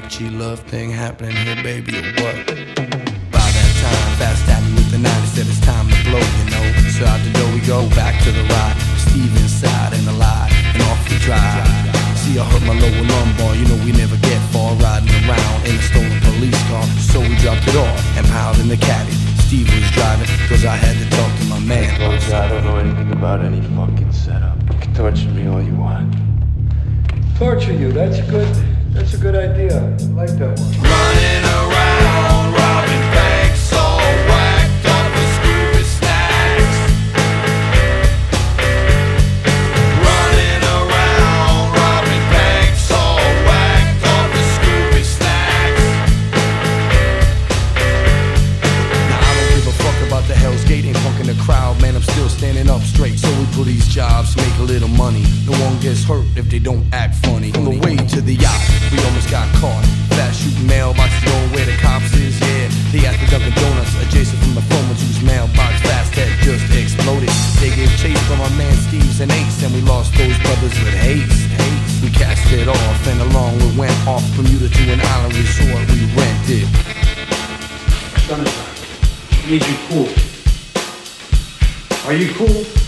G-love thing happening here, baby, or what? By that time, fast tapping with the 90, said it's time to blow, you know. So out the door we go, back to the ride. Steve inside and alive, and off we drive. See, I hurt my lower lumbar, you know we never get far. Riding around in a stolen police car. So we dropped it off and piled in the caddy. Steve was driving, cause I had to talk to my man. Look, I don't know anything about any fucking setup. You can torture me all you want. Torture you, that's a good idea. I like that one. Running around, robbing banks, all whacked up with Scooby snacks. Running around, robbing banks, all whacked up with Scooby snacks. Now I don't give a fuck about the Hell's Gate, ain't punking the crowd, man, I'm still standing up straight. So we do these jobs, make a little money. No one gets hurt if they don't act funny. On the way to the yacht, we almost got caught. Fast shooting mailboxes going where the cops is, yeah. They at the Dunkin' Donuts, adjacent from the Foreman's whose mailbox fast had just exploded. They gave chase from our man Steve's and Ace, and we lost those brothers with haste. We cast it off, and along we went off Bermuda to an island resort we rented. Sunshine, need you cool. Are you cool?